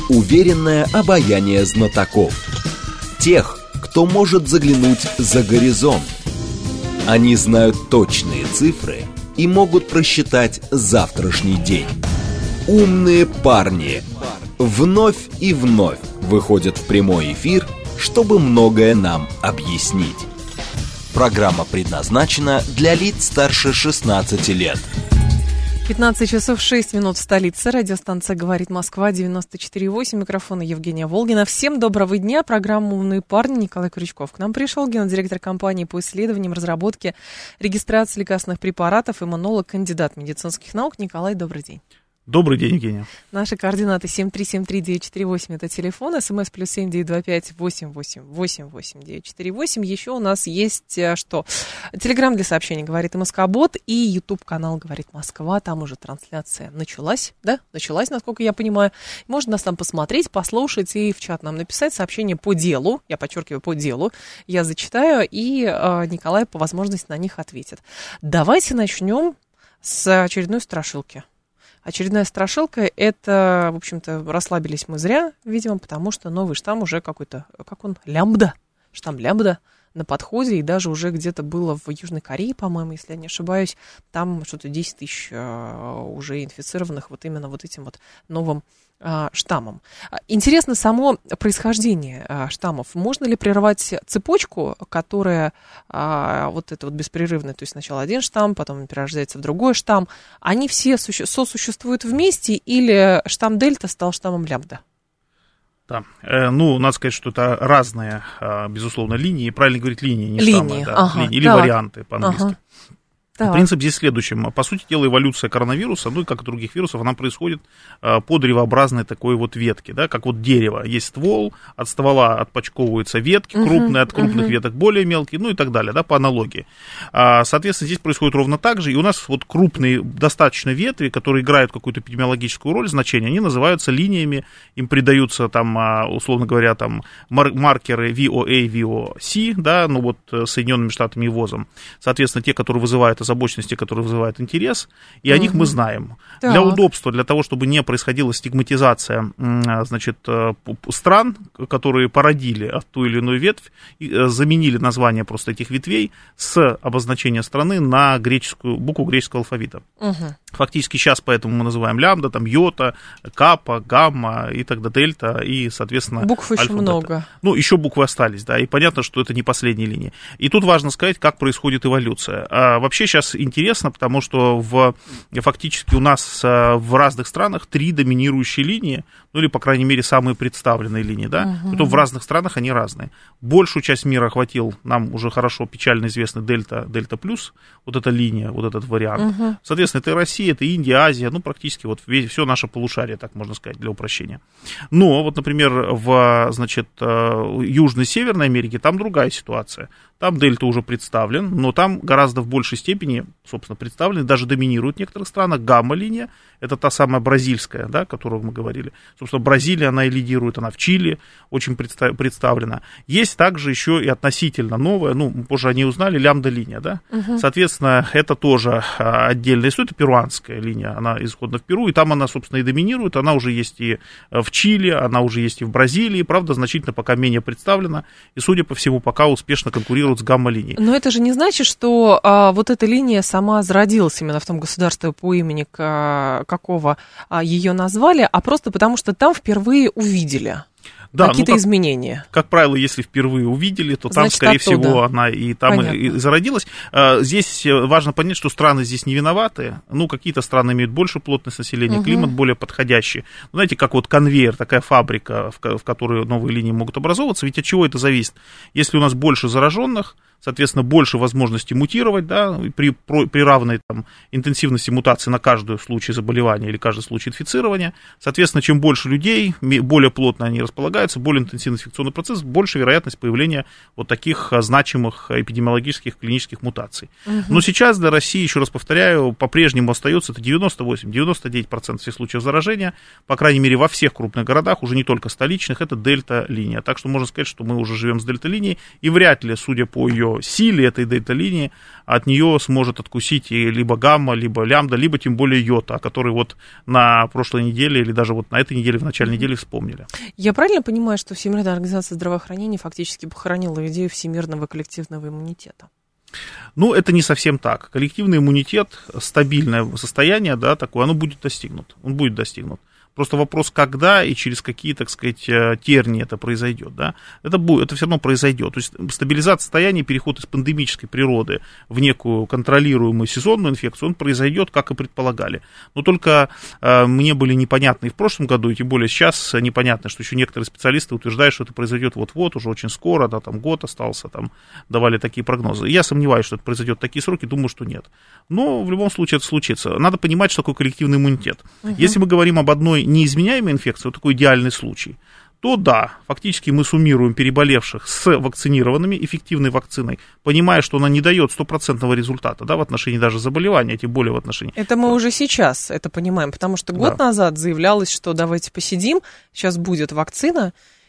Уверенное обаяние знатоков. Тех, кто может заглянуть за горизонт. Они знают точные цифры и могут просчитать завтрашний день. Умные парни вновь и вновь выходят в прямой эфир, чтобы многое нам объяснить. Программа предназначена для лиц старше 16 лет. 15 часов 6 минут в столице. Радиостанция «Говорит Москва», 94,8. Микрофона Евгения Волгина. Всем доброго дня. Программа «Умные парни». Николай Крючков к нам пришел. Гендиректор компании по исследованиям, разработке, регистрации лекарственных препаратов, иммунолог, кандидат медицинских наук. Николай, добрый день. Добрый день, Евгения. Наши координаты 7373948, это телефон, смс +7 925 8888 948. Еще у нас есть что? Телеграм для сообщений «Говорит Москобот» и YouTube-канал «Говорит Москва». Там уже трансляция началась, да? Началась, насколько я понимаю. Можно нас там посмотреть, послушать и в чат нам написать сообщение по делу. Я подчеркиваю, по делу. Я зачитаю, и Николай по возможности на них ответит. Давайте начнем с очередной страшилки. Очередная страшилка – это, в общем-то, расслабились мы зря, видимо, потому что новый штамм уже какой-то, как он, лямбда, штамм лямбда на подходе, и даже уже где-то было в Южной Корее, по-моему, если я не ошибаюсь, там что-то 10 тысяч уже инфицированных вот именно вот этим вот новым штаммом. Интересно само происхождение штаммов. Можно ли прервать цепочку, которая вот это вот беспрерывная, то есть сначала один штамм, потом перерождается в другой штамм. Они все сосуществуют вместе, или штамм дельта стал штаммом лямбда? Да, ну, надо сказать, что это разные, безусловно, линии. Правильно говорить линии, не линии, штаммы, да, ага, линии, или так. варианты по-английски. Ага. Так. Принцип здесь следующий. По сути дела, эволюция коронавируса, ну и как и других вирусов, она происходит по древообразной такой вот ветке, да, как вот дерево. Есть ствол, от ствола отпочковываются ветки крупные, от крупных веток более мелкие, ну и так далее, да, по аналогии. Соответственно, здесь происходит ровно так же, и у нас вот крупные достаточно ветви, которые играют какую-то эпидемиологическую роль, значение, они называются линиями, им придаются там, условно говоря, там маркеры VOA, VOC, да, ну вот Соединенными Штатами и ВОЗом. Соответственно, те, которые вызывают озабоченности, которые вызывают интерес, и о них мы знаем. Так. Для удобства, для того, чтобы не происходила стигматизация, значит, стран, которые породили ту или иную ветвь, заменили название просто этих ветвей с обозначения страны на букву греческого алфавита. Фактически сейчас поэтому мы называем лямбда, там йота, капа, гамма и тогда дельта, и, соответственно, букв еще альфа, много. дельта. Ну, еще буквы остались, да, и понятно, что это не последние линии. И тут важно сказать, как происходит эволюция. Вообще сейчас интересно, потому что фактически у нас в разных странах 3 доминирующие линии, ну или, по крайней мере, самые представленные линии, да, потом в разных странах они разные. Большую часть мира охватил нам уже хорошо печально известный дельта плюс, вот эта линия, вот этот вариант. Соответственно, это и Россия, это Индия, Азия, ну, практически вот все наше полушарие, так можно сказать, для упрощения. Но вот, например, в, значит, Южной и Северной Америке там другая ситуация. Там дельта уже представлен, но там гораздо в большей степени, собственно, представлены, даже доминирует в некоторых странах гамма-линия, это та самая бразильская, да, о которой мы говорили. Собственно, Бразилия, она и лидирует, она в Чили очень представлена. Есть также еще и относительно новая, ну, позже они узнали, лямбда-линия, да. Соответственно, это тоже отдельная история, это перуанская линия, она исходно в Перу, и там она, собственно, и доминирует, она уже есть и в Чили, она уже есть и в Бразилии, правда, значительно пока менее представлена, и, судя по всему, пока успешно конкурирует с гамма-линией. Но это же не значит, что вот эта линия сама зародилась именно в том государстве, по имени какого ее назвали, а просто потому, что там впервые увидели. Да, какие-то изменения. Как правило, если впервые увидели, то там, значит, скорее всего, она и там и зародилась. Здесь важно понять, что страны здесь не виноваты. Ну, какие-то страны имеют большую плотность населения, климат более подходящий. Знаете, как вот конвейер, такая фабрика, в которой новые линии могут образовываться. Ведь от чего это зависит? Если у нас больше зараженных, соответственно, больше возможности мутировать, да, при равной там интенсивности мутации на каждый случай заболевания или каждый случай инфицирования. Соответственно, чем больше людей, более плотно они располагаются, более интенсивный инфекционный процесс, больше вероятность появления вот таких значимых эпидемиологических клинических мутаций. Но сейчас для России, еще раз повторяю, по-прежнему остается это 98-99% всех случаев заражения, по крайней мере, во всех крупных городах, уже не только столичных, это дельта-линия. Так что можно сказать, что мы уже живем с дельта-линией, и вряд ли, судя по ее ее силе, этой дельта-линии, от нее сможет откусить и либо гамма, либо лямбда, либо тем более йота, о которой вот на прошлой неделе или даже вот на этой неделе, в начале недели вспомнили. Я правильно понимаю, что Всемирная организация здравоохранения фактически похоронила идею всемирного коллективного иммунитета? Ну, это не совсем так. Коллективный иммунитет, стабильное состояние, да, такое, оно будет достигнут. Он будет достигнут. Просто вопрос, когда и через какие, так сказать, тернии это произойдет, да, это все равно произойдет. То есть стабилизация состояния, переход из пандемической природы в некую контролируемую сезонную инфекцию, он произойдет, как и предполагали. Но только мне были непонятны и в прошлом году, и тем более сейчас непонятно, что еще некоторые специалисты утверждают, что это произойдет вот-вот, уже очень скоро, да, там год остался, там давали такие прогнозы. Я сомневаюсь, что это произойдет в такие сроки, думаю, что нет. Но в любом случае это случится. Надо понимать, что такое коллективный иммунитет. Если мы говорим об одной неизменяемой инфекции, вот такой идеальный случай, то да, фактически мы суммируем переболевших с вакцинированными эффективной вакциной, понимая, что она не дает стопроцентного результата, да, в отношении даже заболевания, тем более в отношении... Это мы уже сейчас это понимаем, потому что год назад заявлялось, что давайте посидим, сейчас будет вакцина,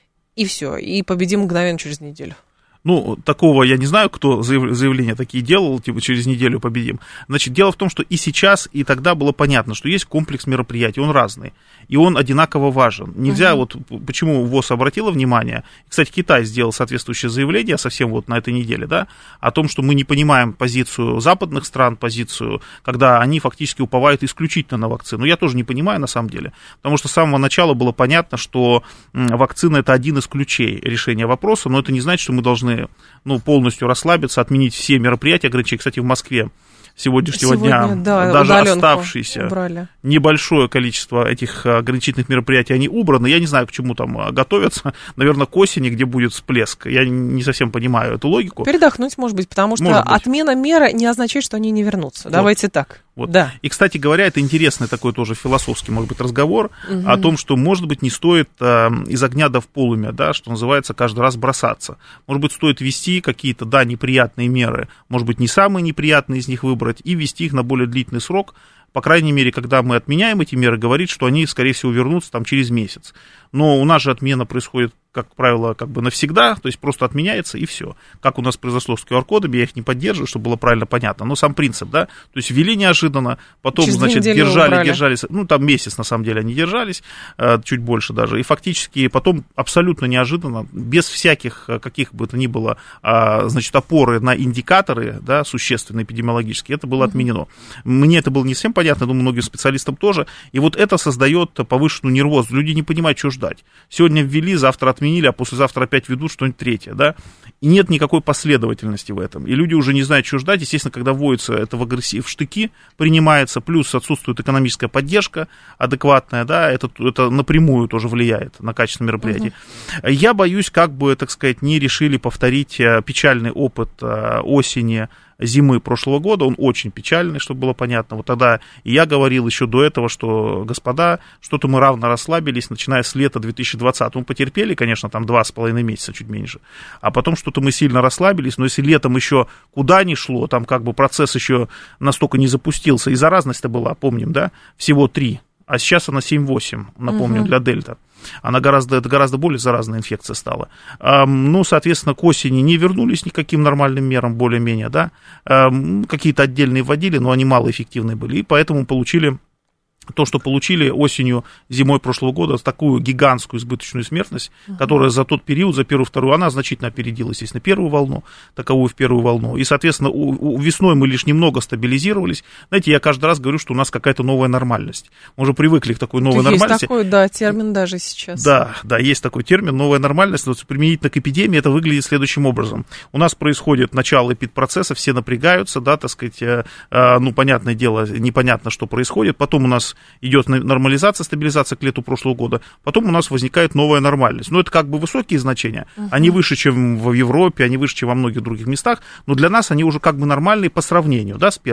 и все, и победим мгновенно через неделю. Ну, такого я не знаю, кто заявления такие делал, типа через неделю победим. Значит, дело в том, что и сейчас, и тогда было понятно, что есть комплекс мероприятий, он разный, и он одинаково важен. Нельзя, вот почему ВОЗ обратила внимание, кстати, Китай сделал соответствующее заявление совсем вот на этой неделе, да, о том, что мы не понимаем позицию западных стран, позицию, когда они фактически уповают исключительно на вакцину. Я тоже не понимаю на самом деле, потому что с самого начала было понятно, что вакцина это один из ключей решения вопроса, но это не значит, что мы должны полностью расслабиться, отменить все мероприятия, ограничения. Кстати, в Москве сегодняшнего дня да, даже оставшееся небольшое количество этих ограничительных мероприятий, они убраны. Я не знаю, к чему там готовятся. Наверное, к осени, где будет всплеск. Я не совсем понимаю эту логику. Передохнуть, может быть, потому что отмена меры не означает, что они не вернутся. Давайте так. Вот. Да. И, кстати говоря, это интересный такой тоже философский, может быть, разговор о том, что, может быть, не стоит из огня до в полымя, да, что называется, каждый раз бросаться. Может быть, стоит ввести какие-то, да, неприятные меры, может быть, не самые неприятные из них выбрать, и ввести их на более длительный срок. По крайней мере, когда мы отменяем эти меры, говорит, что они, скорее всего, вернутся там через месяц. Но у нас же отмена происходит, как правило, как бы навсегда, то есть просто отменяется и все. Как у нас произошло с QR-кодами, я их не поддерживаю, чтобы было правильно понятно, но сам принцип, да, то есть ввели неожиданно, потом, значит, держались, ну, там месяц, на самом деле, они держались, чуть больше даже, и фактически потом абсолютно неожиданно, без всяких, каких бы то ни было, значит, опоры на индикаторы, да, существенные эпидемиологические, это было отменено. Мне это было не совсем понятно, думаю, многим специалистам тоже, и вот это создает повышенную нервозность, люди не понимают, что ждать. Сегодня ввели, завтра отменили, а послезавтра опять ведут что-нибудь третье, да, и нет никакой последовательности в этом, и люди уже не знают, что ждать, естественно, когда вводится это в штыки, принимается, плюс отсутствует экономическая поддержка адекватная, да, это напрямую тоже влияет на качество мероприятий. Я боюсь, как бы, так сказать, не решили повторить печальный опыт осени, зимы прошлого года, он очень печальный, чтобы было понятно. Вот тогда и я говорил еще до этого, что, господа, что-то мы равно расслабились, начиная с лета 2020. Мы потерпели, конечно, там 2,5 месяца, чуть меньше, а потом что-то мы сильно расслабились, но если летом еще куда ни шло, там как бы процесс еще настолько не запустился, и заразность-то была, помним, да, всего 3, а сейчас она 7-8, напомню, для дельта. Она это гораздо более заразная инфекция стала. Ну, соответственно, к осени не вернулись никаким нормальным мерам, более-менее, да. Какие-то отдельные вводили, но они малоэффективные были, и поэтому получили то, что получили осенью, зимой прошлого года, такую гигантскую избыточную смертность, которая за тот период, за первую-вторую, она значительно опередила, естественно, первую волну, таковую в первую волну. И, соответственно, весной мы лишь немного стабилизировались. Знаете, я каждый раз говорю, что у нас какая-то новая нормальность. Мы уже привыкли к такой новой нормальности. Есть такой, да, термин даже сейчас. Да, есть такой термин, новая нормальность, но применительно к эпидемии это выглядит следующим образом. У нас происходит начало эпидпроцесса, все напрягаются, да, так сказать, ну, понятное дело, непонятно, что происходит. Потом у нас идет нормализация, стабилизация к лету прошлого года, потом у нас возникает новая нормальность. Но это как бы высокие значения, они выше, чем в Европе, они выше, чем во многих других местах, но для нас они уже как бы нормальные по сравнению, да, с первой.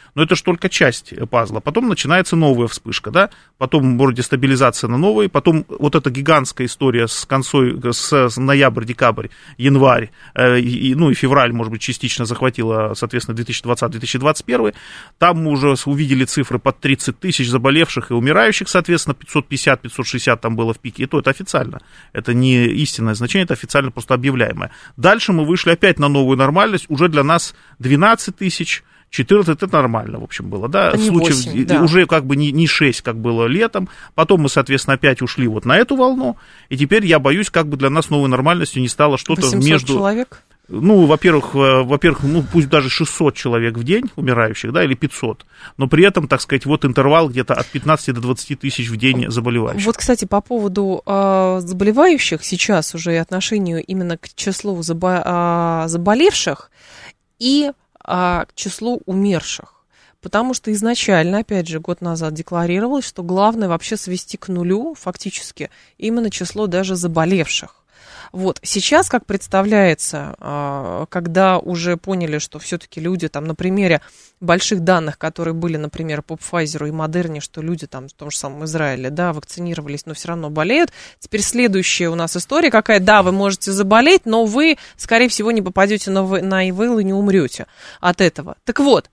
Но это же только часть пазла. Потом начинается новая вспышка, да, потом вроде стабилизация на новой, потом вот эта гигантская история с ноябрь, декабрь, январь, и февраль, может быть, частично захватила, соответственно, 2020-2021. Там мы уже увидели цифры под 30 тысяч заболевших и умирающих, соответственно, 550-560 там было в пике. И то это официально. Это не истинное значение, это официально просто объявляемое. Дальше мы вышли опять на новую нормальность. Уже для нас 12 тысяч, 14 это нормально, в общем, было, да, случаев 8, да. Уже как бы не 6, как было летом, потом мы, соответственно, опять ушли вот на эту волну, и теперь я боюсь, как бы для нас новой нормальностью не стало что-то 800 между... человек? Ну, во-первых, пусть даже 600 человек в день умирающих, да, или 500, но при этом, так сказать, вот интервал где-то от 15 до 20 тысяч в день заболевающих. Вот, кстати, по поводу заболевающих сейчас уже и отношению именно к числу заболевших и к числу умерших. Потому что изначально, опять же, год назад декларировалось, что главное вообще свести к нулю фактически именно число даже заболевших. Вот, сейчас, как представляется, когда уже поняли, что все-таки люди там на примере больших данных, которые были, например, по Pfizer и Moderna, что люди там в том же самом Израиле, да, вакцинировались, но все равно болеют. Теперь следующая у нас история какая, да, вы можете заболеть, но вы, скорее всего, не попадете на ИВЛ и не умрете от этого. Так вот,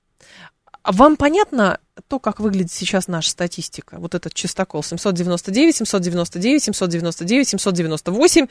вам понятно то, как выглядит сейчас наша статистика? Вот этот чистокол 799, 799, 799, 798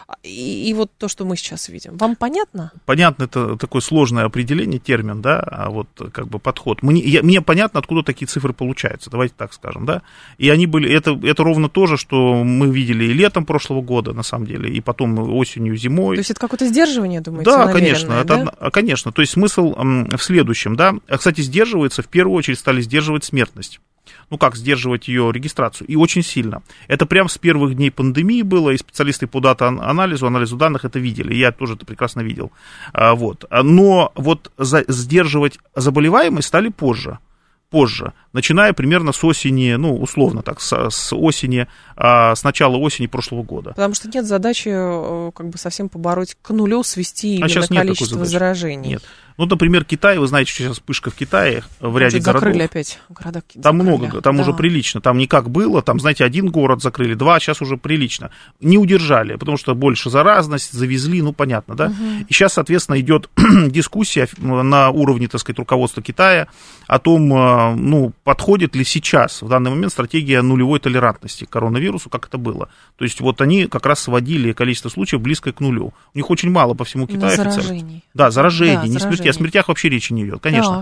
и вот то, что мы сейчас видим. Вам понятно? Понятно, это такое сложное определение, термин, да, а вот как бы подход. Мне понятно, откуда такие цифры получаются, давайте так скажем, да. И они были, это ровно то же, что мы видели и летом прошлого года, на самом деле, и потом осенью, зимой. То есть это какое-то сдерживание, думаете, да, конечно, да? Конечно. То есть смысл в следующем, да. Кстати, сдерживается, в первую очередь стали сдерживать смертность. Ну, как сдерживать ее регистрацию? И очень сильно. Это прям с первых дней пандемии было, и специалисты по анализу данных это видели, я тоже это прекрасно видел. Вот. Но вот сдерживать заболеваемость стали позже, начиная примерно с осени, ну, условно так, с осени, с начала осени прошлого года. Потому что нет задачи как бы совсем побороть к нулю, свести именно количество заражений. Нет. Ну, например, Китай, вы знаете, что сейчас вспышка в Китае в ряде городов. Закрыли опять города. Там много, там уже прилично, там не как было, там, знаете, один город закрыли, два, сейчас уже прилично. Не удержали, потому что больше заразность, завезли, ну, понятно, да. И сейчас, соответственно, идет дискуссия на уровне, так сказать, руководства Китая о том, ну, подходит ли сейчас, в данный момент, стратегия нулевой толерантности к коронавирусу, как это было. То есть вот они как раз сводили количество случаев близкое к нулю. У них очень мало по всему Китаю заражений. Да, заражений, не смертей. О смертях вообще речи не идет, конечно.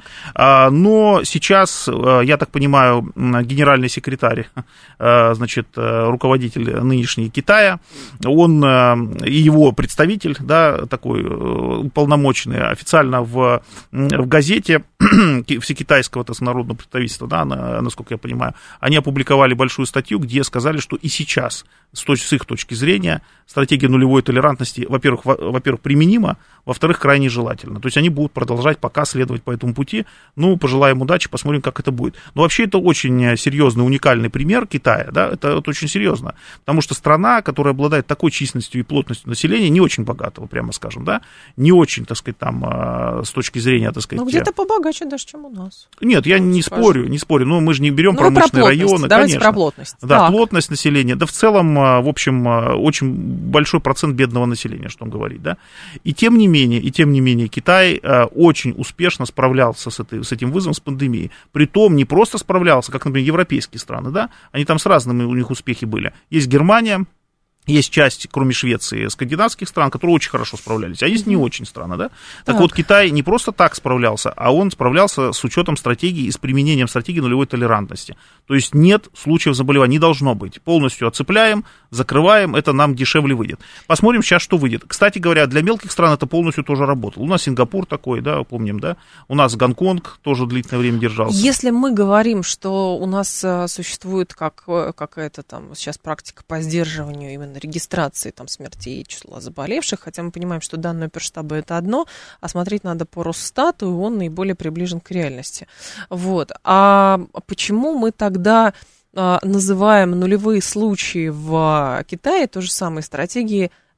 Но сейчас, я так понимаю, генеральный секретарь, значит, руководитель нынешний Китая, он и его представитель, да, такой уполномоченный официально в газете всекитайского народного представительства, да, насколько я понимаю, они опубликовали большую статью, где сказали, что и сейчас, с их точки зрения, стратегия нулевой толерантности, во-первых, применима, во-вторых, крайне желательно. То есть они будут продолжать пока следовать по этому пути. Ну, пожелаем удачи, посмотрим, как это будет. Но вообще это очень серьезный, уникальный пример Китая, да, это очень серьезно. Потому что страна, которая обладает такой численностью и плотностью населения, не очень богатого, прямо скажем, да, не очень, так сказать, там, с точки зрения, так сказать... Ну, где-то побогаче даже, чем у нас. Нет, я не спорю, но мы же не берем промышленные районы, давайте конечно. Про плотность. Да, так. Плотность населения, да в целом, в общем, очень большой процент бедного населения, что он говорит, да. И тем не менее, Китай очень успешно справлялся с этим вызовом, с пандемией. Притом не просто справлялся, как, например, европейские страны, да, они там с разными у них успехи были. Есть Германия, есть часть, кроме Швеции, скандинавских стран, которые очень хорошо справлялись, а есть не очень страны, да? Так вот, Китай не просто так справлялся, а он справлялся с учетом стратегии и с применением стратегии нулевой толерантности. То есть нет случаев заболеваний, не должно быть. Полностью отцепляем, закрываем, это нам дешевле выйдет. Посмотрим сейчас, что выйдет. Кстати говоря, для мелких стран это полностью тоже работало. У нас Сингапур такой, да, помним, да? У нас Гонконг тоже длительное время держался. Если мы говорим, что у нас существует какая-то там сейчас практика по сдерживанию именно регистрации там смертей и числа заболевших, хотя мы понимаем, что данные оперштаба это одно, а смотреть надо по Росстату, и он наиболее приближен к реальности. Вот. А почему мы тогда называем нулевые случаи в Китае той же самой стратегией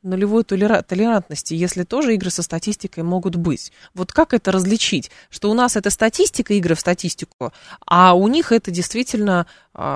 нулевой толерантности, если тоже игры со статистикой могут быть? Вот как это различить? Что у нас это статистика, игры в статистику, а у них это действительно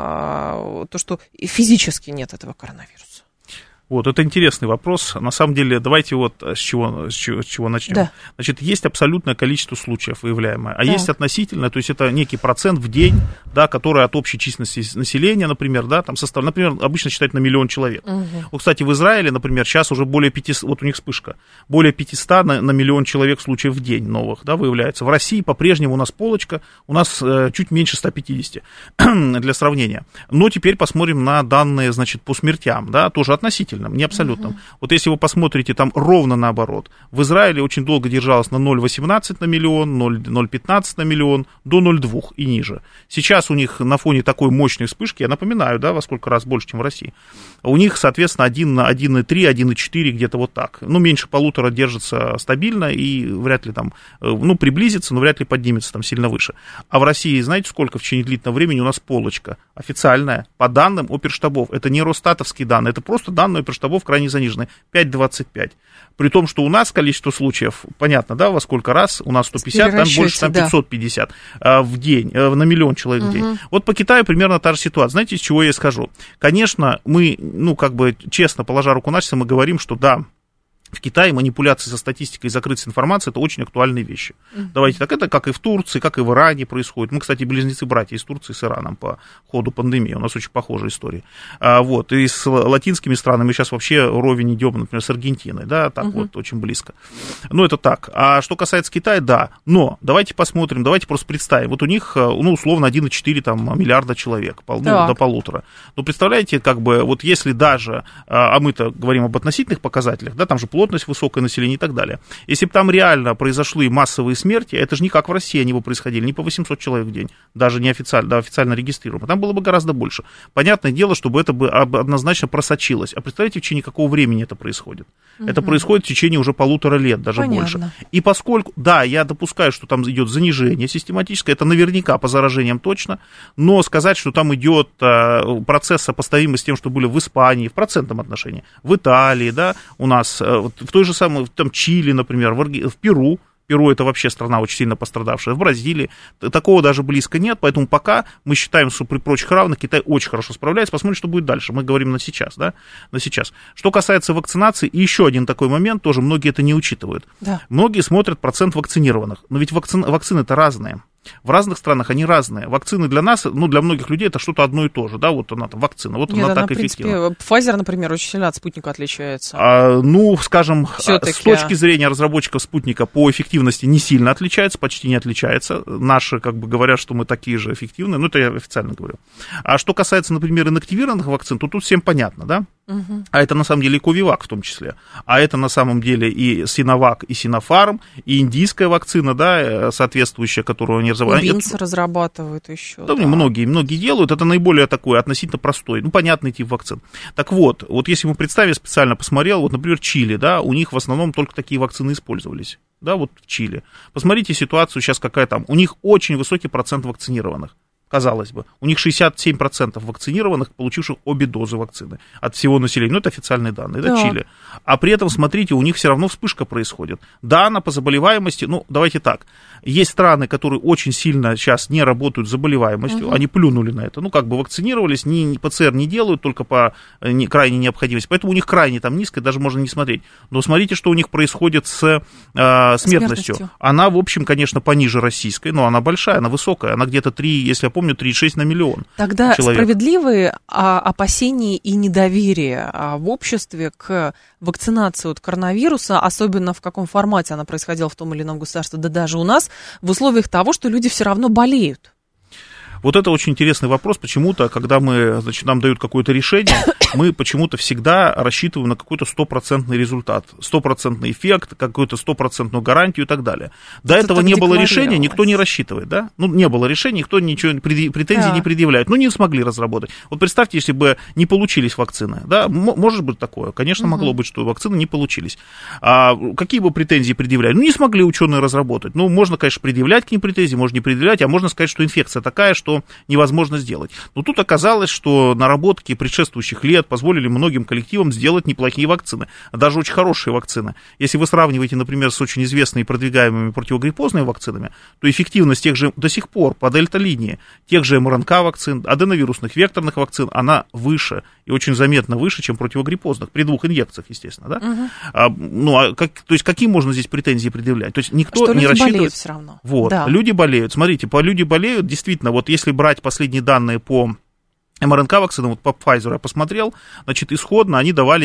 то, что физически нет этого коронавируса. Вот, это интересный вопрос. На самом деле, давайте вот с чего начнем. Да. Значит, есть абсолютное количество случаев выявляемое, а есть относительное, то есть это некий процент в день, да, который от общей численности населения, например, да, там например, обычно считают на 1 миллион человек. Вот, кстати, в Израиле, например, сейчас уже более 500, вот у них вспышка, более 500 на 1 миллион человек случаев в день новых, да, выявляется. В России по-прежнему у нас полочка, у нас чуть меньше 150 для сравнения. Но теперь посмотрим на данные, значит, по смертям, да, тоже относительно. Не абсолютном. Вот если вы посмотрите, там ровно наоборот. В Израиле очень долго держалось на 0,18 на миллион, 0,15 на миллион, до 0,2 и ниже. Сейчас у них на фоне такой мощной вспышки, я напоминаю, да, во сколько раз больше, чем в России, у них, соответственно, 1,3, 1,4, где-то вот так. Ну, меньше 1,5 держится стабильно и вряд ли там, ну, приблизится, но вряд ли поднимется там сильно выше. А в России, знаете, сколько в течение длительного времени у нас полочка официальная, по данным оперштабов. Это не росстатовские данные, это просто данные оперштабов крайне заниженные, 5,25. При том, что у нас количество случаев, понятно, да, во сколько раз, у нас 150, там больше, там 550 в день, на миллион человек в день. Вот по Китаю примерно та же ситуация. Знаете, из чего я скажу? Конечно, мы, ну, как бы, честно, положа руку на сердце, мы говорим, что да, в Китае манипуляции со статистикой и закрытие информации — это очень актуальные вещи. Давайте так, это как и в Турции, как и в Иране происходит. Мы, кстати, близнецы-братья из Турции с Ираном по ходу пандемии. У нас очень похожая история. Вот. И с латинскими странами мы сейчас вообще ровень идем, например, с Аргентиной, да, так вот, очень близко. Ну, это так. А что касается Китая, да. Но давайте посмотрим, давайте просто представим. Вот у них, ну, условно, 1,4 там, миллиарда человек, ну, до 1,5. Ну, представляете, как бы, вот если даже, а мы-то говорим об относительных показателях, да, там же плотность высокое население и так далее. Если бы там реально произошли массовые смерти, это же не как в России они бы происходили, не по 800 человек в день, даже не официально, да, официально регистрируемо. Там было бы гораздо больше. Понятное дело, чтобы это бы однозначно просочилось. А представляете, в течение какого времени это происходит? Это происходит в течение уже 1,5 лет, даже больше. И поскольку, да, я допускаю, что там идет занижение систематическое, это наверняка по заражениям точно, но сказать, что там идет процесс сопоставимый с тем, что были в Испании, в процентном отношении, в Италии, да, у нас в той же самой, там, Чили, например, в Перу, это вообще страна очень сильно пострадавшая, в Бразилии, такого даже близко нет, поэтому пока мы считаем, что при прочих равных Китай очень хорошо справляется, посмотрим, что будет дальше, мы говорим на сейчас, да, на сейчас. Что касается вакцинации, и еще один такой момент, тоже многие это не учитывают. Да. Многие смотрят процент вакцинированных, но ведь вакцины-то разные. В разных странах они разные. Вакцины для нас, ну, для многих людей это что-то одно и то же, да, вот она там вакцина, вот нет, она так эффективна. Pfizer, например, очень сильно от спутника отличается. Ну, скажем, всё-таки, с точки зрения разработчиков спутника по эффективности не сильно отличается, почти не отличается. Наши, как бы, говорят, что мы такие же эффективные, ну, это я официально говорю. А что касается, например, инактивированных вакцин, то тут всем понятно, да? А это на самом деле и Ковивак в том числе. А это на самом деле и Синовак, и Синофарм, и индийская вакцина, да, соответствующая, которую они разрабатывают. Бинцы разрабатывают еще. Да, да. Многие делают. Это наиболее такой относительно простой, ну, понятный тип вакцин. Так вот если мы представим, специально посмотрел, вот, например, Чили, да, у них в основном только такие вакцины использовались. Да, вот в Чили. Посмотрите ситуацию сейчас какая там. У них очень высокий процент вакцинированных. Казалось бы, у них 67% вакцинированных, получивших обе дозы вакцины от всего населения. Ну, это официальные данные, да, Чили. А при этом, смотрите, у них все равно вспышка происходит. Да, она по заболеваемости, ну, давайте так. Есть страны, которые очень сильно сейчас не работают с заболеваемостью, они плюнули на это. Ну, как бы вакцинировались, ни ПЦР не делают, только по крайней необходимости. Поэтому у них крайне там низкая, даже можно не смотреть. Но смотрите, что у них происходит с смертностью. Она, в общем, конечно, пониже российской, но она большая, она высокая. Она где-то 3, если я помню, 3,6 на миллион. Тогда человек. Справедливые опасения и недоверие в обществе к вакцинации от коронавируса, особенно в каком формате она происходила в том или ином государстве, да даже у нас, в условиях того, что люди все равно болеют. Вот это очень интересный вопрос. Почему-то, когда нам дают какое-то решение, мы почему-то всегда рассчитываем на какой-то 100% результат, 100% эффект, какую-то 100% гарантию и так далее. До этого не было решения, никто не рассчитывает, да? Ну, не было решения, никто ничего, претензий не предъявляет. Ну, не смогли разработать. Вот представьте, если бы не получились вакцины, да? Может быть такое. Конечно, могло быть, что вакцины не получились. А какие бы претензии предъявляли? Ну, не смогли ученые разработать. Ну, можно, конечно, предъявлять к ним претензии, можно не предъявлять, а можно сказать, что инфекция такая, что что невозможно сделать. Но тут оказалось, что наработки предшествующих лет позволили многим коллективам сделать неплохие вакцины, даже очень хорошие вакцины. Если вы сравниваете, например, с очень известными и продвигаемыми противогриппозными вакцинами, то эффективность тех же до сих пор по дельта-линии, тех же МРНК-вакцин, аденовирусных векторных вакцин, она выше и очень заметно выше, чем противогриппозных, при 2 инъекциях, естественно, да? То есть какие можно здесь претензии предъявлять? То есть никто что не рассчитывает... люди болеют все равно. Вот, да. Люди болеют. Смотрите, люди болеют, действительно, вот если брать последние данные по МРНК-вакцинам, вот по Pfizer я посмотрел, значит, исходно они давали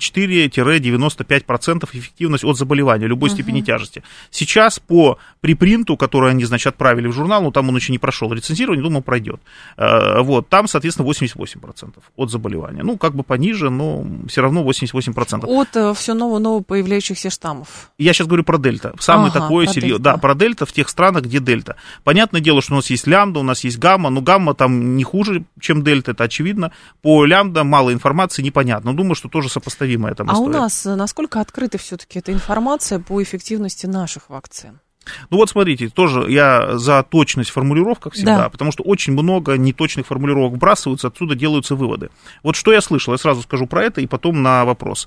94-95% эффективность от заболевания, любой степени тяжести. Сейчас по препринту, который они, значит, отправили в журнал, там он еще не прошел рецензирование, думаю, пройдет. Вот, там, соответственно, 88% от заболевания. Как бы пониже, но все равно 88%. От все ново появляющихся штаммов. Я сейчас говорю про дельта. Самый такой серьезный. Да, про дельта в тех странах, где дельта. Понятное дело, что у нас есть лямбда, у нас есть гамма, но гамма там не хуже, чем дельта. Это очевидно. По лямбда мало информации, непонятно. Но думаю, что тоже сопоставимая там история. А у нас насколько открыта все-таки эта информация по эффективности наших вакцин? Вот смотрите, тоже я за точность в формулировках всегда, потому что очень много неточных формулировок вбрасываются, отсюда делаются выводы. Вот что я слышал, я сразу скажу про это и потом на вопрос.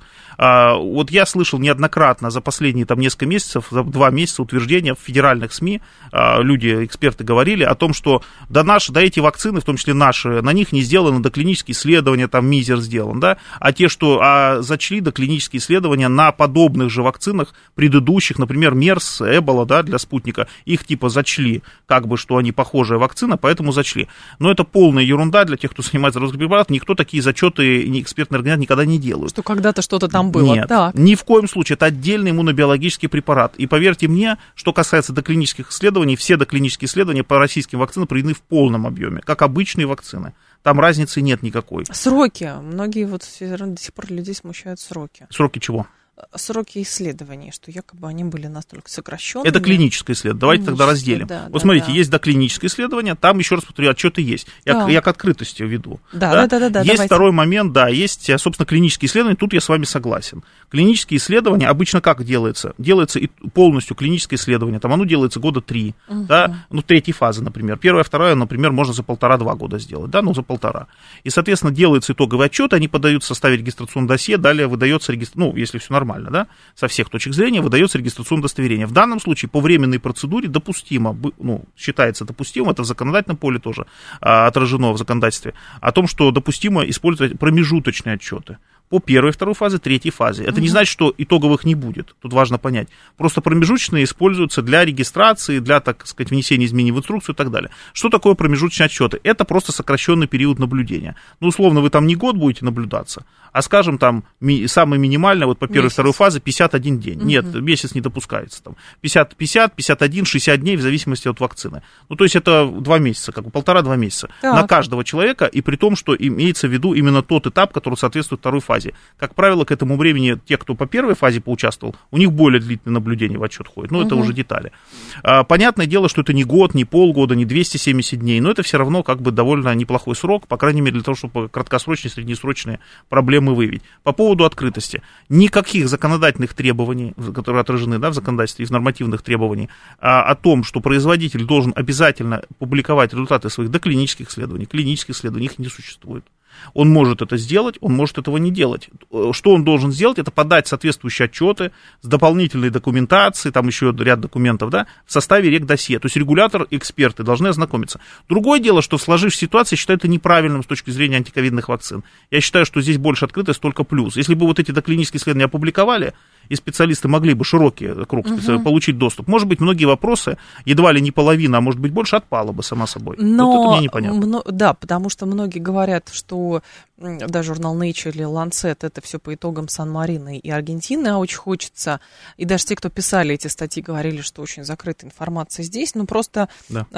Вот я слышал неоднократно за последние там несколько месяцев, за 2 месяца утверждения в федеральных СМИ, люди, эксперты говорили о том, что эти вакцины, в том числе наши, на них не сделаны доклинические исследования, там Мизер сделан, да, а те, что зачли доклинические исследования на подобных же вакцинах предыдущих, например, МЕРС, Эбола, да, для спутника, их типа зачли, как бы, что они похожая вакцина, поэтому зачли. Но это полная ерунда для тех, кто занимается разработкой препаратов, никто такие зачеты, экспертные организации никогда не делают. Что когда-то что-то там было. Нет, так. Ни в коем случае, это отдельный иммунобиологический препарат. И поверьте мне, что касается доклинических исследований, все доклинические исследования по российским вакцинам проведены в полном объеме, как обычные вакцины. Там разницы нет никакой. Сроки. Многие до сих пор людей смущают сроки. Сроки чего? Сроки исследований, что якобы они были настолько сокращенными. Это клиническое исследование. Давайте тогда разделим. Вот смотрите, есть доклиническое исследование, там, еще раз повторю, отчеты есть. Я к открытости веду. Да. Есть давайте. Второй момент, есть, собственно, клинические исследования, тут я с вами согласен. Клинические исследования обычно как делается? Делается и полностью клиническое исследование, там оно делается 3 года, третьей фазы, например. 1-я, 2-я, например, можно за 1,5-2 года сделать, за 1,5. И, соответственно, делается итоговый отчет, они подают в составе регистрационного досье, далее выдается, если все нормально, со всех точек зрения, выдается регистрационное удостоверение. В данном случае по временной процедуре допустимо, считается допустимым, это в законодательном поле тоже отражено в законодательстве, о том, что допустимо использовать промежуточные отчеты по 1-й, 2-й фазе, 3-й фазе. Это не значит, что итоговых не будет. Тут важно понять. Просто промежуточные используются для регистрации, для, так сказать, внесения изменений в инструкцию и так далее. Что такое промежуточные отчеты? Это просто сокращенный период наблюдения. Условно, вы там не год будете наблюдаться, а, скажем, там, самое минимальное, вот по 1-й, 2-й фазе 51 день. Нет, месяц не допускается. Там 50, 51, 60 дней в зависимости от вакцины. То есть это 2 месяца, 1,5-2 месяца на каждого человека, и при том, что имеется в виду именно тот этап, который соответствует 2-й фазе. Как правило, к этому времени те, кто по 1-й фазе поучаствовал, у них более длительное наблюдение в отчет ходит. Это уже детали. Понятное дело, что это не год, не полгода, не 270 дней, но это все равно довольно неплохой срок, по крайней мере, для того, чтобы краткосрочные, среднесрочные проблемы выявить. По поводу открытости. Никаких законодательных требований, которые отражены в законодательстве, из нормативных требований, о том, что производитель должен обязательно публиковать результаты своих доклинических исследований, клинических исследований, их не существует. Он может это сделать, он может этого не делать. Что он должен сделать, это подать соответствующие отчеты с дополнительной документацией, там еще ряд документов, в составе регдосье. То есть регулятор, эксперты должны ознакомиться. Другое дело, что в сложившейся ситуации я считаю это неправильным с точки зрения антиковидных вакцин. Я считаю, что здесь больше открытость, только плюс. Если бы вот эти доклинические исследования опубликовали, и специалисты могли бы широкий круг получить доступ, может быть, многие вопросы, едва ли не половина, а может быть больше, отпало бы само собой. Но, вот это мне непонятно. Да, потому что многие говорят, что журнал Nature или Lancet, это все по итогам Сан-Марино и Аргентины, а очень хочется, и даже те, кто писали эти статьи, говорили, что очень закрытая информация здесь, просто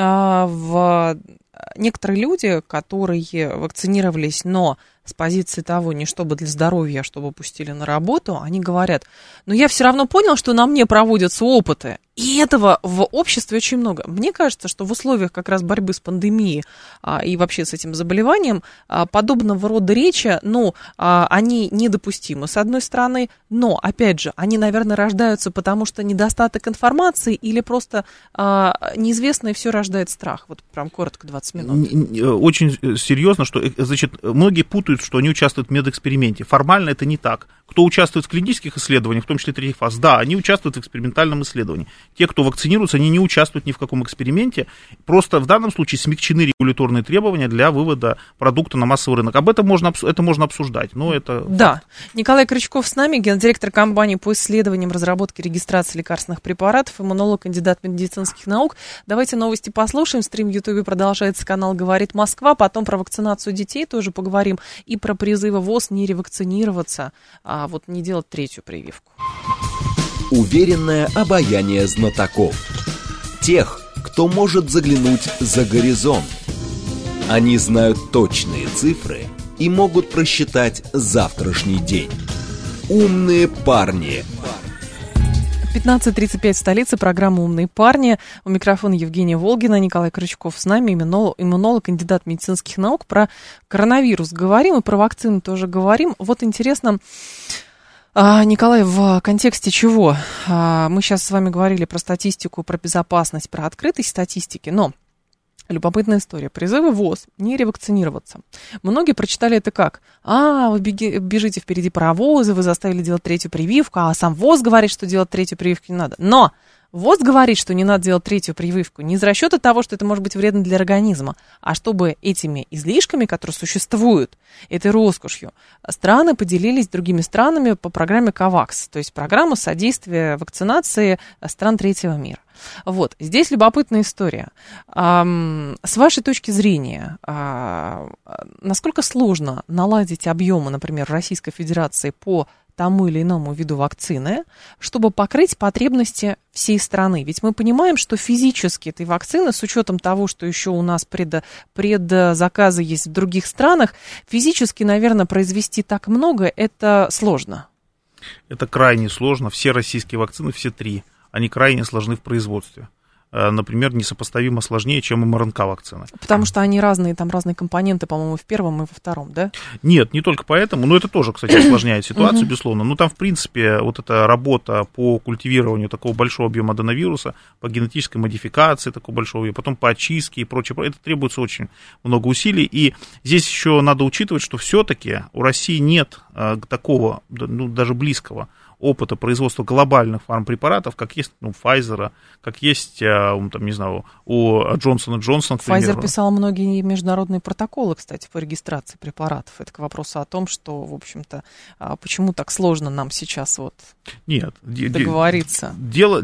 некоторые люди, которые вакцинировались, но с позиции того, не чтобы для здоровья, а чтобы пустили на работу, они говорят, но я все равно понял, что на мне проводятся опыты. И этого в обществе очень много. Мне кажется, что в условиях как раз борьбы с пандемией и вообще с этим заболеванием подобного рода рода речи, ну, они недопустимы, с одной стороны, но, опять же, они, наверное, рождаются потому, что недостаток информации или просто неизвестное все рождает страх? Вот прям коротко, 20 минут. Очень серьезно, что, значит, многие путают, что они участвуют в медэксперименте. Формально это не так. Кто участвует в клинических исследованиях, в том числе третьих фаз, да, они участвуют в экспериментальном исследовании. Те, кто вакцинируется, они не участвуют ни в каком эксперименте. Просто в данном случае смягчены регуляторные требования для вывода продукта на массовый рынок. Это можно обсуждать, но это... Да. Николай Крючков с нами, гендиректор компании по исследованиям, разработке, регистрации лекарственных препаратов, иммунолог, кандидат медицинских наук. Давайте новости послушаем. Стрим в Ютубе продолжается, канал «Говорит Москва». Потом про вакцинацию детей тоже поговорим. И про призывы ВОЗ не ревакцинироваться, а вот не делать третью прививку. Уверенное обаяние знатоков. Тех, кто может заглянуть за горизонт. Они знают точные цифры и могут просчитать завтрашний день. Умные парни. 15:35 в столице, программа «Умные парни». У микрофона Евгения Волгина, Николай Крючков с нами, иммунолог, кандидат медицинских наук. Про коронавирус говорим и про вакцины тоже говорим. Вот интересно, Николай, в контексте чего? Мы сейчас с вами говорили про статистику, про безопасность, про открытость статистики, но любопытная история. Призывы ВОЗ не ревакцинироваться. Многие прочитали это как? Вы бежите впереди паровоза, вы заставили делать третью прививку, а сам ВОЗ говорит, что делать третью прививку не надо. Но ВОЗ говорит, что не надо делать третью прививку не из расчета того, что это может быть вредно для организма, а чтобы этими излишками, которые существуют, этой роскошью, страны поделились с другими странами по программе COVAX, то есть программа содействия вакцинации стран третьего мира. Вот, здесь любопытная история. С вашей точки зрения, насколько сложно наладить объемы, например, Российской Федерации по тому или иному виду вакцины, чтобы покрыть потребности всей страны? Ведь мы понимаем, что физически этой вакцины, с учетом того, что еще у нас предзаказы есть в других странах, физически, наверное, произвести так много, это сложно. Это крайне сложно. Все российские вакцины, все три, они крайне сложны в производстве. Например, несопоставимо сложнее, чем МРНК-вакцина. Потому что они разные, там разные компоненты, по-моему, в первом и во втором, да? Нет, не только поэтому, но это тоже, кстати, осложняет ситуацию, безусловно. Но там, в принципе, вот эта работа по культивированию такого большого объема аденовируса, по генетической модификации такого большого объема, потом по очистке и прочее, это требуется очень много усилий. И здесь еще надо учитывать, что все-таки у России нет такого, ну, даже близкого опыта производства глобальных фармпрепаратов, как есть у Pfizer, как есть, там, не знаю, у Johnson & Johnson, к примеру. Pfizer писал многие международные протоколы, кстати, по регистрации препаратов. Это к вопросу о том, что, в общем-то, почему так сложно нам сейчас вот договориться. Дело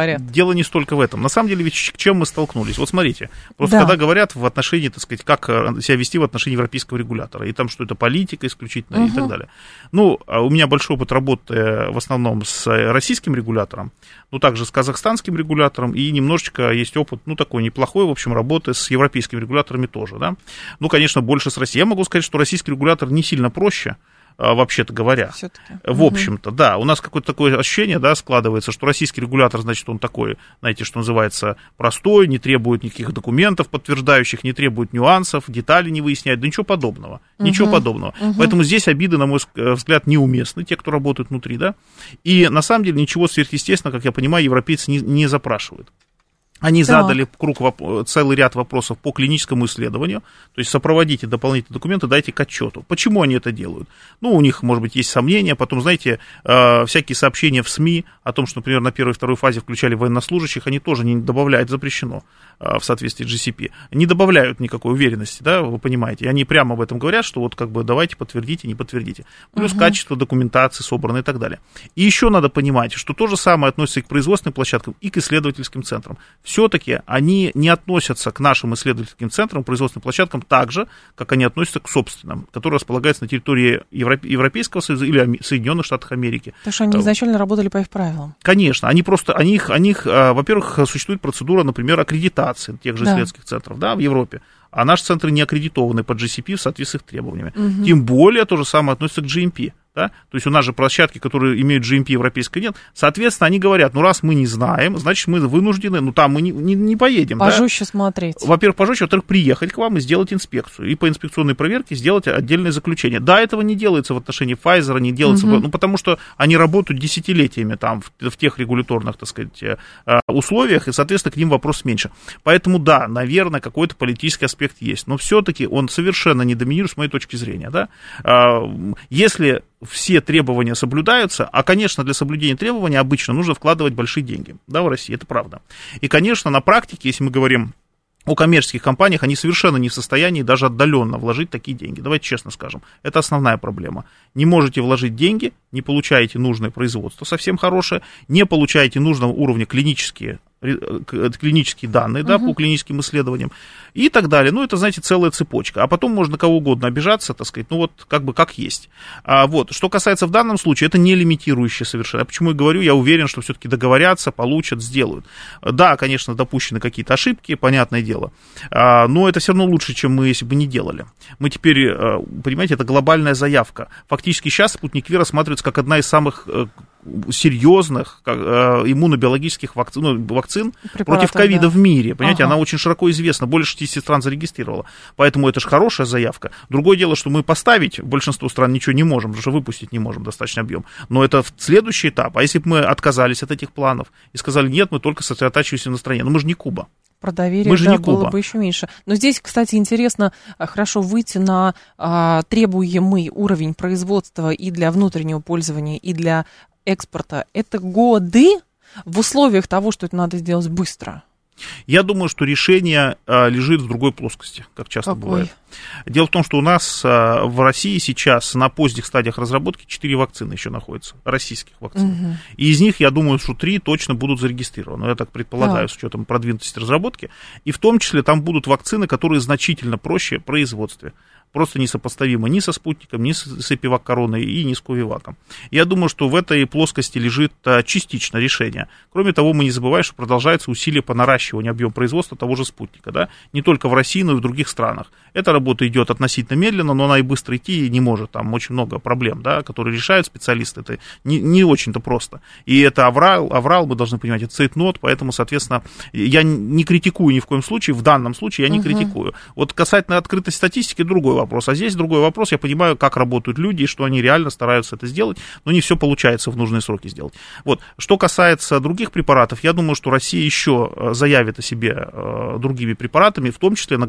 не столько в этом. На самом деле, ведь с чем мы столкнулись? Вот смотрите, просто когда говорят в отношении, так сказать, как себя вести в отношении европейского регулятора, и там, что это политика исключительно и так далее. Ну, у меня большой опыт работы в основном с российским регулятором, но также с казахстанским регулятором, и немножечко есть опыт, ну, такой неплохой, в общем, работы с европейскими регуляторами тоже, да. Ну, конечно, больше с Россией. Я могу сказать, что российский регулятор не сильно проще, вообще-то говоря. Все-таки. В общем-то, да, у нас какое-то такое ощущение, да, складывается, что российский регулятор, значит, он такой, знаете, что называется, простой, не требует никаких документов подтверждающих, не требует нюансов, деталей не выясняет, да ничего подобного. Ничего подобного. Поэтому здесь обиды, на мой взгляд, неуместны, те, кто работает внутри, да. И на самом деле ничего сверхъестественного, как я понимаю, европейцы не запрашивают. Они задали целый ряд вопросов по клиническому исследованию, то есть сопроводите дополнительные документы, дайте к отчету. Почему они это делают? Ну, у них, может быть, есть сомнения, потом, знаете, всякие сообщения в СМИ о том, что, например, на первой и второй фазе включали военнослужащих, они тоже не добавляют, запрещено в соответствии с GCP, не добавляют никакой уверенности, да, вы понимаете, и они прямо об этом говорят, что вот как бы давайте подтвердите, не подтвердите. Плюс качество документации собрано и так далее. И еще надо понимать, что то же самое относится и к производственным площадкам, и к исследовательским центрам. Все-таки они не относятся к нашим исследовательским центрам, производственным площадкам так же, как они относятся к собственным, которые располагаются на территории Европейского Союза или Соединенных Штатов Америки. Потому что они изначально работали по их правилам. Конечно, они просто, во-первых, существует процедура, например, аккредитации тех же исследовательских центров, да, в Европе. А наши центры не аккредитованы под GCP в соответствии с их требованиями. Тем более то же самое относится к GMP. Да? То есть у нас же площадки, которые имеют GMP европейской, нет. Соответственно, они говорят, ну раз мы не знаем, значит мы вынуждены, ну там мы не поедем. Пожестче смотреть. Во-первых, пожестче, во-вторых, приехать к вам и сделать инспекцию. И по инспекционной проверке сделать отдельное заключение. Да, этого не делается в отношении Pfizer, не делается, ну потому что они работают десятилетиями там в тех регуляторных, так сказать, условиях, и, соответственно, к ним вопрос меньше. Поэтому, да, наверное, какой-то политический аспект есть. Но все-таки он совершенно не доминирует с моей точки зрения. Да? Если все требования соблюдаются, а, конечно, для соблюдения требований обычно нужно вкладывать большие деньги, да, в России, это правда. И, конечно, на практике, если мы говорим о коммерческих компаниях, они совершенно не в состоянии даже отдаленно вложить такие деньги. Давайте честно скажем, это основная проблема. Не можете вложить деньги, не получаете нужное производство совсем хорошее, не получаете нужного уровня клинические данные, да, по клиническим исследованиям и так далее. Ну, это, знаете, целая цепочка. А потом можно кого угодно обижаться, так сказать, ну, вот как бы как есть. Вот. Что касается в данном случае, это не лимитирующее совершенно. Почему я говорю, я уверен, что все-таки договорятся, получат, сделают. Да, конечно, допущены какие-то ошибки, понятное дело, но это все равно лучше, чем мы, если бы не делали. Мы теперь, понимаете, это глобальная заявка. Фактически сейчас спутник V рассматривается как одна из самых серьезных иммунобиологических вакцин против ковида, да, в мире. Понимаете, она очень широко известна, более 60 стран зарегистрировала. Поэтому это же хорошая заявка. Другое дело, что мы поставить в большинство стран ничего не можем, потому что выпустить не можем достаточный объем. Но это следующий этап. А если бы мы отказались от этих планов и сказали, нет, мы только сосредотачиваемся на стране. Но мы же не Куба. Про доверие, да, было бы еще меньше. Но здесь, кстати, интересно, хорошо выйти на требуемый уровень производства и для внутреннего пользования, и для экспорта. Это годы в условиях того, что это надо сделать быстро. Я думаю, что решение лежит в другой плоскости, как часто бывает. Дело в том, что у нас в России сейчас на поздних стадиях разработки 4 вакцины еще находятся, российских вакцин. И из них, я думаю, что 3 точно будут зарегистрированы. Я так предполагаю, с учетом продвинутости разработки. И в том числе там будут вакцины, которые значительно проще в производстве. Просто несопоставимо ни со спутником, ни с эпивак-короной и ни с ковиваком. Я думаю, что в этой плоскости лежит частично решение. Кроме того, мы не забываем, что продолжаются усилия по наращиванию объема производства того же спутника. Да? Не только в России, но и в других странах. Эта работа идет относительно медленно, но она и быстро идти не может. Там очень много проблем, да, которые решают специалисты. Это не очень-то просто. И это аврал, мы должны понимать, это цейтнот, поэтому, соответственно, я не критикую ни в коем случае, в данном случае я не критикую. Вот касательно открытой статистики, другой вопрос. А здесь другой вопрос. Я понимаю, как работают люди, и что они реально стараются это сделать, но не все получается в нужные сроки сделать. Вот. Что касается других препаратов, я думаю, что Россия еще заявит о себе другими препаратами, в том числе на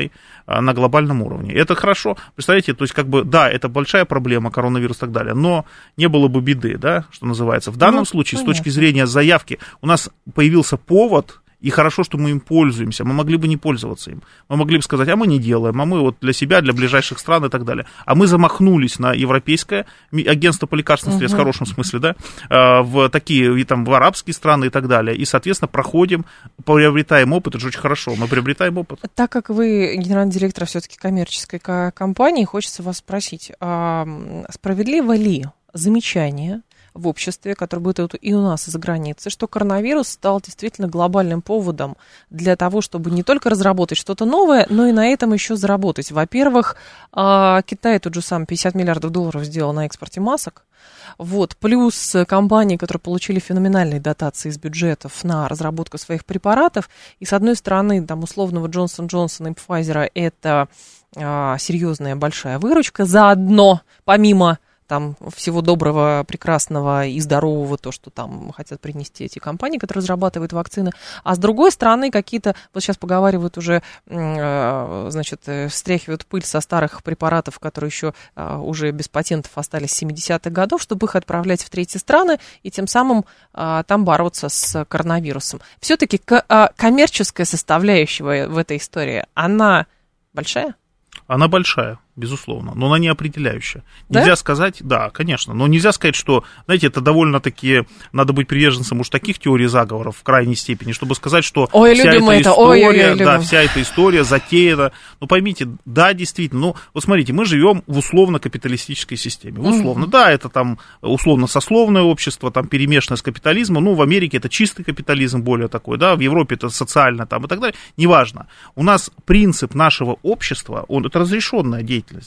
глобальном уровне. Это хорошо. Представляете, то есть, как бы, да, это большая проблема, коронавирус и так далее, но не было бы беды, да, что называется. В данном случае, понятно, с точки зрения заявки, у нас появился повод. И хорошо, что мы им пользуемся. Мы могли бы не пользоваться им. Мы могли бы сказать, а мы не делаем, а мы вот для себя, для ближайших стран и так далее. А мы замахнулись на европейское агентство по лекарственным средствам, в хорошем смысле, да, в такие, и там, в арабские страны и так далее. И, соответственно, проходим, приобретаем опыт. Это же очень хорошо. Мы приобретаем опыт. Так как вы генеральный директор все-таки коммерческой компании, хочется вас спросить, справедливо ли замечание в обществе, которое будет и у нас, и за границей, что коронавирус стал действительно глобальным поводом для того, чтобы не только разработать что-то новое, но и на этом еще заработать. Во-первых, Китай тот же сам 50 миллиардов долларов сделал на экспорте масок, вот, плюс компании, которые получили феноменальные дотации из бюджетов на разработку своих препаратов, и с одной стороны, там, условного Johnson & Johnson и Pfizer это серьезная большая выручка, заодно, помимо там всего доброго, прекрасного и здорового, то, что там хотят принести эти компании, которые разрабатывают вакцины. А с другой стороны, какие-то, вот сейчас поговаривают уже, значит, стряхивают пыль со старых препаратов, которые еще уже без патентов остались с 70-х годов, чтобы их отправлять в третьи страны и тем самым там бороться с коронавирусом. Все-таки коммерческая составляющая в этой истории, она большая? Она большая, безусловно, но она не определяющая. Нельзя сказать, да, конечно, но нельзя сказать, что, знаете, это довольно-таки, надо быть приверженцем уж таких теорий заговоров в крайней степени, чтобы сказать, что вся эта история затеяна. Ну, поймите, да, действительно, ну, вот смотрите, мы живем в условно-капиталистической системе. Условно, да, это там условно-сословное общество, там перемешанное с капитализмом, ну, в Америке это чистый капитализм более такой, да, в Европе это социально там и так далее, неважно. У нас принцип нашего общества, это разрешенная деятельность, да,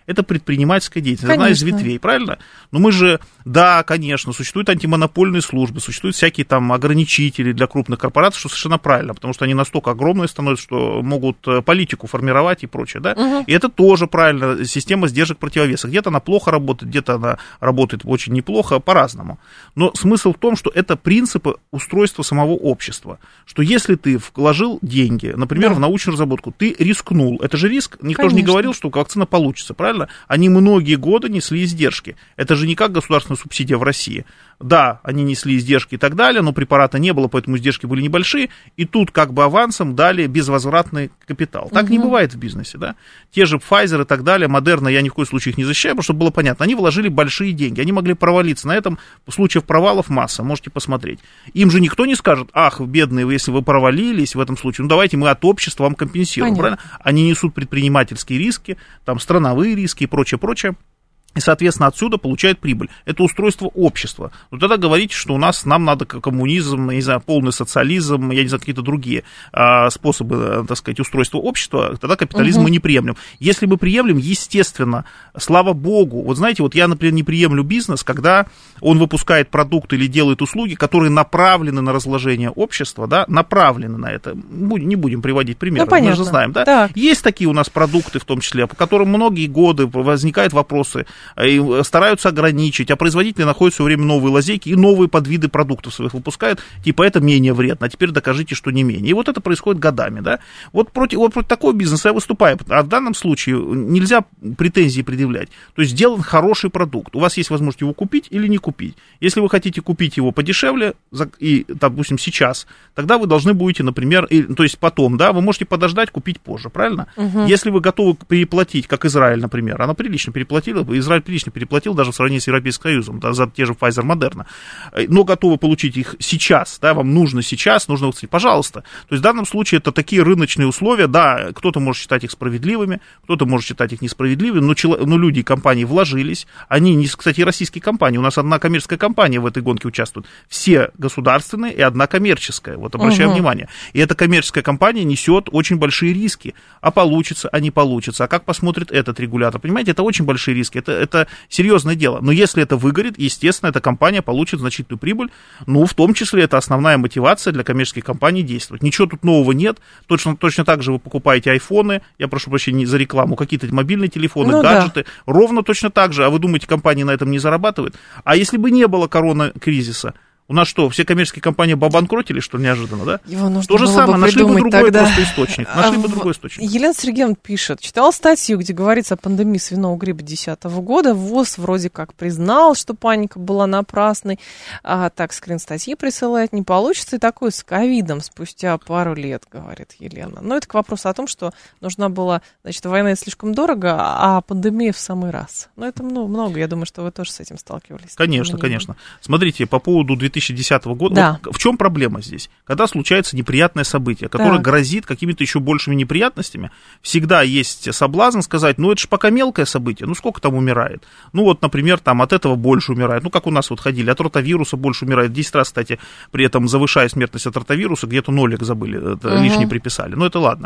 Это предпринимательская деятельность, одна из ветвей, правильно? Но мы же, да, конечно, существуют антимонопольные службы, существуют всякие там ограничители для крупных корпораций, что совершенно правильно, потому что они настолько огромные становятся, что могут политику формировать и прочее, да? И это тоже правильно, система сдержек противовеса. Где-то она плохо работает, где-то она работает очень неплохо, по-разному. Но смысл в том, что это принципы устройства самого общества, что если ты вложил деньги, например, в научную разработку, ты рискнул, это же риск, никто же не говорил, что вакцина получится, правильно? Они многие годы несли издержки, это же не как государственная субсидия в России. Да, они несли издержки и так далее, но препарата не было, поэтому издержки были небольшие, и тут как бы авансом дали безвозвратный капитал. Так не бывает в бизнесе, да. Те же Pfizer и так далее, Moderna, я ни в коем случае их не защищаю, потому что было понятно, они вложили большие деньги, они могли провалиться. На этом случаев провалов масса, можете посмотреть. Им же никто не скажет, ах, бедные, если вы провалились в этом случае, ну давайте мы от общества вам компенсируем, правильно? Они несут предпринимательские риски, там страновые риски и прочее, прочее. И, соответственно, отсюда получают прибыль. Это устройство общества. Но тогда говорите, что нам надо коммунизм, я не знаю, полный социализм, я не знаю, какие-то другие способы, так сказать, устройства общества, тогда капитализм мы не приемлем. Если мы приемлем, естественно, слава богу, вот знаете, вот я, например, не приемлю бизнес, когда он выпускает продукты или делает услуги, которые направлены на разложение общества, да, направлены на это. Не будем приводить примеры, мы же знаем, да. Так. Есть такие у нас продукты, в том числе, по которым многие годы возникают вопросы, и стараются ограничить, а производители находят все время новые лазейки и новые подвиды продуктов своих выпускают, типа это менее вредно, а теперь докажите, что не менее. И вот это происходит годами, да. Вот против такого бизнеса я выступаю, а в данном случае нельзя претензии предъявлять. То есть сделан хороший продукт, у вас есть возможность его купить или не купить. Если вы хотите купить его подешевле, и, допустим, сейчас, тогда вы должны будете, например, то есть потом, да, вы можете подождать, купить позже, правильно? Если вы готовы переплатить, как Израиль, например, она прилично переплатила, Израиль прилично переплатил даже в сравнении с Европейским Союзом, да, за те же Pfizer, Moderna, но готовы получить их сейчас, да, вам нужно сейчас, нужно вакцинировать, пожалуйста. То есть в данном случае это такие рыночные условия, да, кто-то может считать их справедливыми, кто-то может считать их несправедливыми, но люди и компании вложились, они, кстати, российские компании, у нас одна коммерческая компания в этой гонке участвует, все государственные и одна коммерческая, вот обращаем внимание, и эта коммерческая компания несет очень большие риски, а получится, а не получится, а как посмотрит этот регулятор, понимаете, это очень большие риски, это серьезное дело. Но если это выгорит, естественно, эта компания получит значительную прибыль. Ну, в том числе, это основная мотивация для коммерческих компаний действовать. Ничего тут нового нет. Точно так же вы покупаете айфоны, я прошу прощения за рекламу, какие-то мобильные телефоны, гаджеты. Да. Ровно точно так же. А вы думаете, компания на этом не зарабатывает? А если бы не было коронакризиса, у нас что, все коммерческие компании обанкротили, что ли, неожиданно, да? Его нужно то же было самое, бы нашли бы другой тогда... просто источник. Нашли бы другой источник. Елена Сергеевна пишет, читала статью, где говорится о пандемии свиного гриппа 2010 года. ВОЗ вроде как признал, что паника была напрасной. Так, скрин статьи присылает. Не получится и такое с ковидом спустя пару лет, говорит Елена. Но это к вопросу о том, что нужна была, значит, война слишком дорого, а пандемия в самый раз. Но это много, я думаю, что вы тоже с этим сталкивались. Конечно, конечно. Смотрите, по поводу 2010 года. Да. Вот в чем проблема здесь? Когда случается неприятное событие, которое грозит какими-то еще большими неприятностями, всегда есть соблазн сказать, ну это же пока мелкое событие, ну сколько там умирает? Ну вот, например, там от этого больше умирает, ну как у нас вот ходили, от ротавируса больше умирает, 10 раз, кстати, при этом завышая смертность от ротавируса, где-то нолик забыли, лишний приписали, ну это ладно.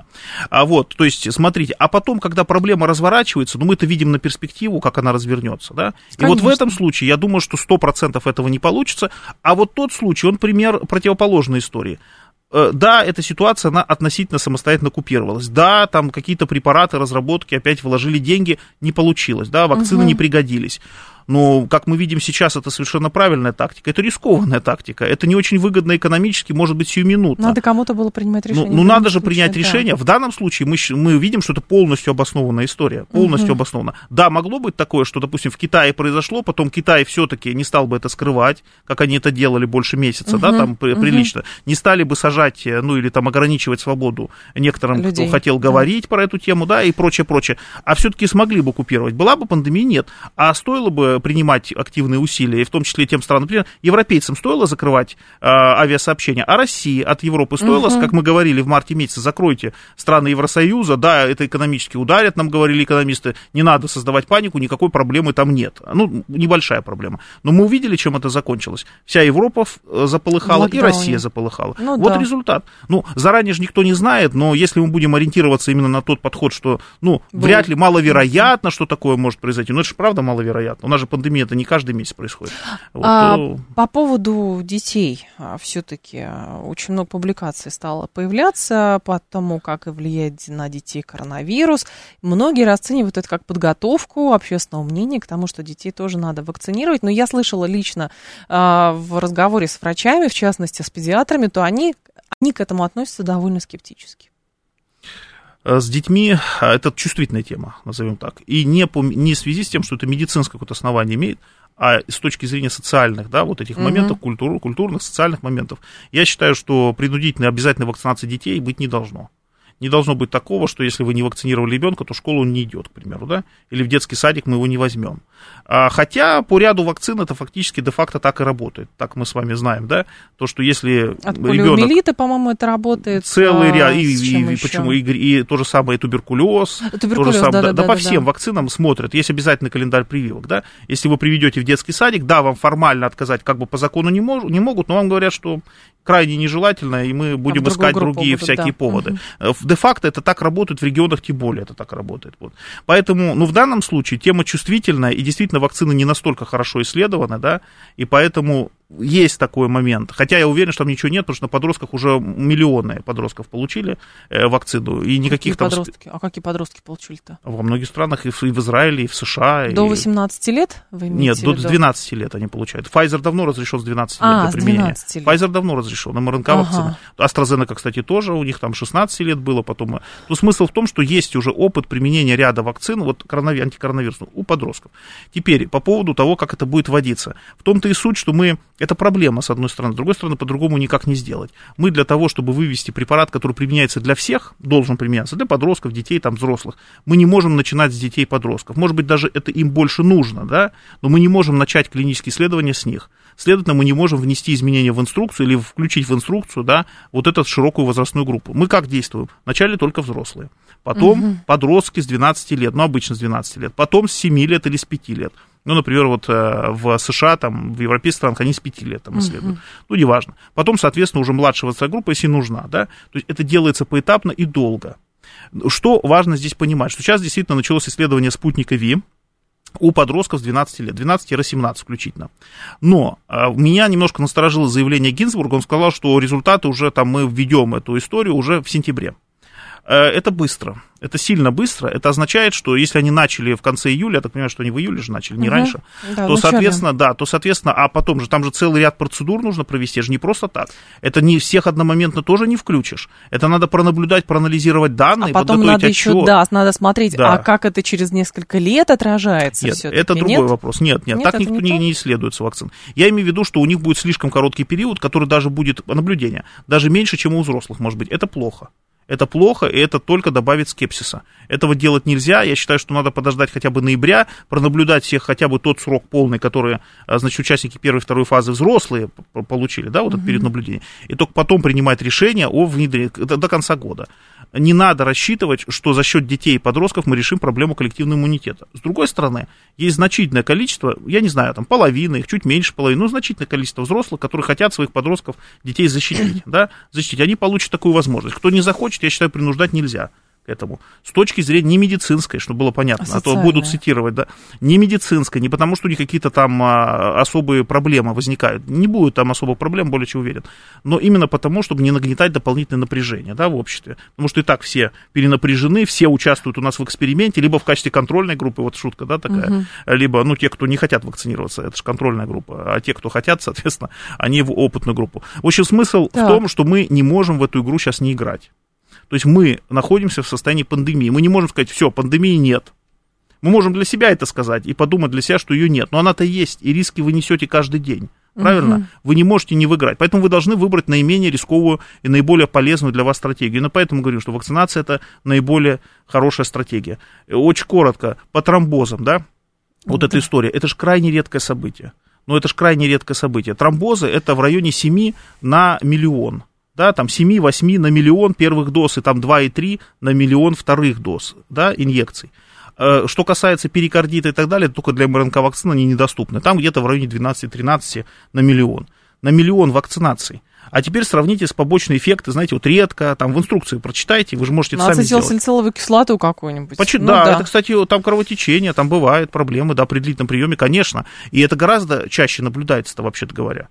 То есть, смотрите, а потом, когда проблема разворачивается, ну мы это видим на перспективу, как она развернется, да? Конечно. И вот в этом случае, я думаю, что 100% этого не получится, а вот тот случай, он пример противоположной истории. Да, эта ситуация, она относительно самостоятельно купировалась. Да, там какие-то препараты, разработки, опять вложили деньги, не получилось. Да, вакцины не пригодились. Но, как мы видим сейчас, это совершенно правильная тактика. Это рискованная тактика. Это не очень выгодно экономически, может быть, сиюминутно. Надо кому-то было принимать решение. Ну надо же принять решение. В данном случае мы видим, что это полностью обоснованная история. Полностью обоснована. Да, могло быть такое, что, допустим, в Китае произошло, потом Китай все-таки не стал бы это скрывать, как они это делали больше месяца, да, там прилично. Не стали бы сажать, ну, или там ограничивать свободу некоторым, людей, кто хотел говорить про эту тему, да, и прочее. А все-таки смогли бы купировать. Была бы пандемия? Нет. А стоило бы принимать активные усилия, и в том числе тем странам, например, европейцам стоило закрывать авиасообщения, а России от Европы стоило, как мы говорили в марте месяце, закройте страны Евросоюза, да, это экономически ударит, нам говорили экономисты, не надо создавать панику, никакой проблемы там нет. Ну, небольшая проблема. Но мы увидели, чем это закончилось. Вся Европа заполыхала, и Россия заполыхала. Вот да. Результат. Ну, заранее же никто не знает, но если мы будем ориентироваться именно на тот подход, что, ну, вряд ли, маловероятно, что такое может произойти, но это же правда маловероятно. У нас же пандемия, это не каждый месяц происходит. Вот. По поводу детей, все-таки очень много публикаций стало появляться по тому, как влияет на детей коронавирус. Многие расценивают это как подготовку общественного мнения к тому, что детей тоже надо вакцинировать. Но я слышала лично в разговоре с врачами, в частности с педиатрами, то они к этому относятся довольно скептически. С детьми это чувствительная тема, назовем так. И не в связи с тем, что это медицинское какое-то основание имеет, а с точки зрения социальных, да, вот этих моментов, культурных, социальных моментов. Я считаю, что принудительной обязательной вакцинации детей быть не должно. Не должно быть такого, что если вы не вакцинировали ребенка, то в школу он не идет, к примеру, да, или в детский садик мы его не возьмем. Хотя по ряду вакцин это фактически де-факто так и работает, так мы с вами знаем, да, то, что если от полиомиелита, по-моему, это работает. Целый ряд, и то же самое и туберкулез, то же самое, по всем вакцинам смотрят, есть обязательный календарь прививок, да, если вы приведете в детский садик, да, вам формально отказать как бы по закону не могут, но вам говорят, что крайне нежелательно, и мы будем искать другие всякие поводы. Де-факто это так работает, в регионах тем более это так работает. Вот. Поэтому, ну, в данном случае тема чувствительная, и действительно вакцины не настолько хорошо исследованы, да, и поэтому есть такой момент. Хотя я уверен, что там ничего нет, потому что на подростках уже миллионы подростков получили вакцину, и никаких там... Подростки? А какие подростки получили-то? Во многих странах, и в Израиле, и в США. До 18 лет вы имеете в виду? Нет, до 12 лет они получают. Pfizer давно разрешен с 12 лет для применения. Pfizer давно разрешен, МРНК-вакцина. AstraZeneca, кстати, тоже, у них там 16 лет было потом. Но смысл в том, что есть уже опыт применения ряда вакцин, вот антикоронавирусных, у подростков. Теперь, по поводу того, как это будет вводиться. В том-то и суть, что это проблема, с одной стороны. С другой стороны, по-другому никак не сделать. Мы для того, чтобы вывести препарат, который применяется для всех, должен применяться для подростков, детей, там, взрослых, мы не можем начинать с детей и подростков. Может быть, даже это им больше нужно, да, но мы не можем начать клинические исследования с них. Следовательно, мы не можем внести изменения в инструкцию или включить в инструкцию, да, вот эту широкую возрастную группу. Мы как действуем? Вначале только взрослые, потом подростки с 12 лет, ну, обычно с 12 лет, потом с 7 лет или с 5 лет. Ну, например, вот в США, там, в европейских странах они с 5 лет там исследуют. Ну, неважно. Потом, соответственно, уже младшая возрастная группа, если нужна, да. То есть это делается поэтапно и долго. Что важно здесь понимать, что сейчас действительно началось исследование спутника ВИ у подростков с 12 лет, 12-17 включительно. Но меня немножко насторожило заявление Гинзбурга, он сказал, что результаты уже там мы введем эту историю уже в сентябре. Это быстро, это сильно быстро, это означает, что если они начали в конце июля, я так понимаю, что они в июле же начали, не раньше, то, соответственно, а потом же, там же целый ряд процедур нужно провести, это же не просто так, это не всех одномоментно тоже не включишь, это надо пронаблюдать, проанализировать данные, а потом подготовить надо отчет. Еще, надо смотреть, а как это через несколько лет отражается. Нет, это другой вопрос, нет, так никто не исследует с вакцин. Я имею в виду, что у них будет слишком короткий период, который даже будет наблюдение, даже меньше, чем у взрослых, может быть, это плохо. Это плохо, и это только добавит скепсиса. Этого делать нельзя. Я считаю, что надо подождать хотя бы ноября, пронаблюдать всех хотя бы тот срок полный, который, значит, участники первой и второй фазы взрослые получили, да, вот этот период наблюдения. И только потом принимать решение о внедрении до конца года. Не надо рассчитывать, что за счет детей и подростков мы решим проблему коллективного иммунитета. С другой стороны, есть значительное количество, я не знаю, там половина, их чуть меньше половины, но значительное количество взрослых, которые хотят своих подростков, детей защитить, да, защитить. Они получат такую возможность. Кто не захочет, я считаю, принуждать нельзя к этому. С точки зрения не медицинской, чтобы было понятно, а то будут цитировать, да, не медицинской, не потому что у них какие-то там особые проблемы возникают. Не будет там особых проблем, более чем уверен. Но именно потому, чтобы не нагнетать дополнительное напряжение, да, в обществе. Потому что и так все перенапряжены, все участвуют у нас в эксперименте, либо в качестве контрольной группы, вот шутка, да, такая, либо, ну, те, кто не хотят вакцинироваться, это же контрольная группа, а те, кто хотят, соответственно, они в опытную группу. В общем, смысл в том, что мы не можем в эту игру сейчас не играть. То есть мы находимся в состоянии пандемии. Мы не можем сказать, все, пандемии нет. Мы можем для себя это сказать и подумать для себя, что ее нет. Но она-то есть, и риски вы несете каждый день. Правильно? Вы не можете не выиграть. Поэтому вы должны выбрать наименее рисковую и наиболее полезную для вас стратегию. Но поэтому говорю, что вакцинация – это наиболее хорошая стратегия. Очень коротко, по тромбозам, да? Вот эта история, это же крайне редкое событие. Это же крайне редкое событие. Тромбозы это в районе 7 на миллион. Да, там 7-8 на миллион первых доз, и там 2,3 на миллион вторых доз, да, инъекций. Что касается перикардита и так далее, только для МРНК-вакцин они недоступны. Там где-то в районе 12-13 на миллион. На миллион вакцинаций. А теперь сравните с побочные эффекты, знаете, вот редко, там в инструкции прочитайте, вы же можете это сами сделать. Ацетилсалициловую кислоту какую-нибудь. Да, это, кстати, там кровотечение, там бывают проблемы, да, при длительном приеме, конечно. И это гораздо чаще наблюдается-то, вообще-то говоря.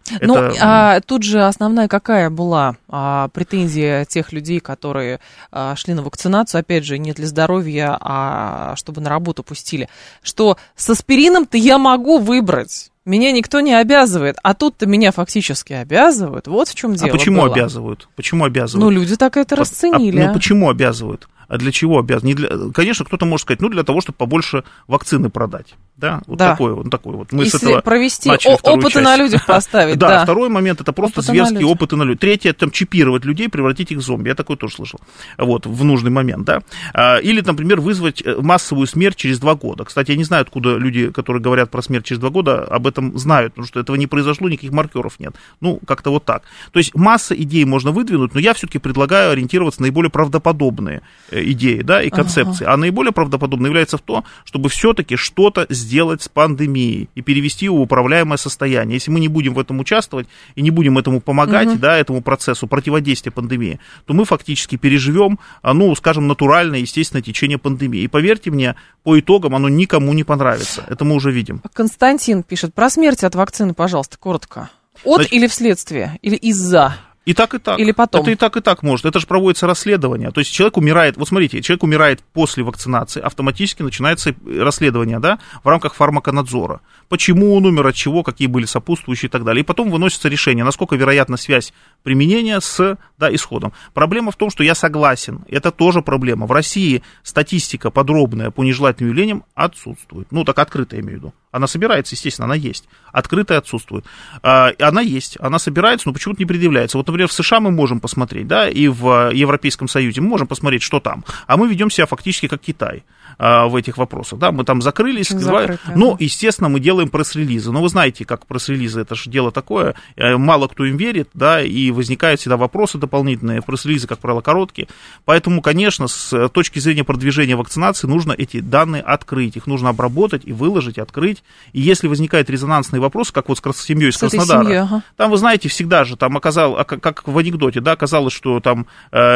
Тут же основная какая была претензия тех людей, которые шли на вакцинацию, опять же, не для здоровья, а чтобы на работу пустили, что с аспирином-то я могу выбрать. Меня никто не обязывает, а тут-то меня фактически обязывают. Вот в чем дело. А почему было. обязывают? Почему обязывают? Ну, люди так это расценили. Почему обязывают? А для чего обязаны? Конечно, кто-то может сказать, для того, чтобы побольше вакцины продать. Да, вот да. Такой вот. Мы если с этого провести опыты на людях поставить. Да, второй момент, это просто зверские опыты на людях. Третье, там, чипировать людей, превратить их в зомби. Я такое тоже слышал. Вот, в нужный момент, да. Или, например, вызвать массовую смерть через 2 года. Кстати, я не знаю, откуда люди, которые говорят про смерть через 2 года, об этом знают, потому что этого не произошло, никаких маркеров нет. Как-то вот так. То есть масса идей можно выдвинуть, но я все-таки предлагаю ориентироваться на наиболее правдоподобные идеи, да, и концепции. А наиболее правдоподобно является в том, чтобы все-таки что-то сделать с пандемией и перевести его в управляемое состояние. Если мы не будем в этом участвовать и не будем этому помогать, да, этому процессу противодействия пандемии, то мы фактически переживем, скажем, натуральное, естественное течение пандемии. И поверьте мне, по итогам оно никому не понравится. Это мы уже видим. Константин пишет, про смерть от вакцины, пожалуйста, коротко. Или вследствие, или из-за? И так, и так. Или потом. Это и так может. Это же проводится расследование. То есть человек умирает, вот смотрите, человек умирает после вакцинации, автоматически начинается расследование, да, в рамках фармаконадзора. Почему он умер, от чего, какие были сопутствующие и так далее. И потом выносится решение, насколько вероятна связь применения с исходом. Проблема в том, что я согласен, это тоже проблема. В России статистика подробная по нежелательным явлениям отсутствует. Так открытая, я имею в виду. Она собирается, естественно, она есть. Открытая отсутствует. Она есть, она собирается, но почему-то не предъявляется. Вот, например, в США мы можем посмотреть, да, и в Европейском Союзе мы можем посмотреть, что там. А мы ведем себя фактически как Китай в этих вопросах, да, мы там закрылись, естественно, мы делаем пресс-релизы. Но вы знаете, как пресс-релизы, это же дело такое, мало кто им верит, да, и возникают всегда вопросы дополнительные, пресс-релизы, как правило, короткие. Поэтому, конечно, с точки зрения продвижения вакцинации нужно эти данные открыть, их нужно обработать и выложить, и открыть. И если возникают резонансные вопросы, как вот с семьей из Краснодара, там, вы знаете, всегда же там оказалось, как в анекдоте, да, оказалось, что там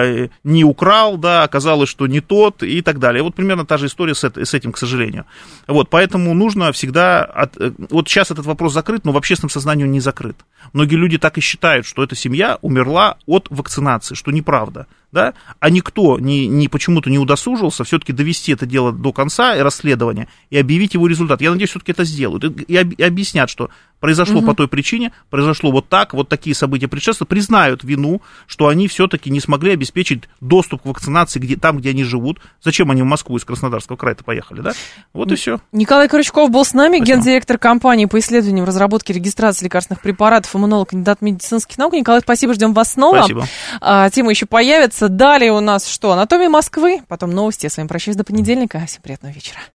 не украл, да, оказалось, что не тот и так далее. Вот примерно та же история с этим, к сожалению. Вот, поэтому нужно всегда... Вот сейчас этот вопрос закрыт, но в общественном сознании он не закрыт. Многие люди так и считают, что эта семья умерла от вакцинации, что неправда. Да? А никто почему-то не удосужился все-таки довести это дело до конца и расследования и объявить его результат. Я надеюсь, все-таки это сделают. И объяснят, что произошло по той причине, произошло вот так, вот такие события предшествуют, признают вину, что они все-таки не смогли обеспечить доступ к вакцинации там, где они живут. Зачем они в Москву из Краснодарского края-то поехали, да? Вот и все. Николай Крючков был с нами, гендиректор компании по исследованиям, разработке, регистрации лекарственных препаратов, иммунолог, кандидат медицинских наук. Николай, спасибо, ждем вас снова. Спасибо. Тема еще появится. Далее у нас что? Анатомия Москвы, потом новости. Я с вами прощаюсь до понедельника. Всем приятного вечера.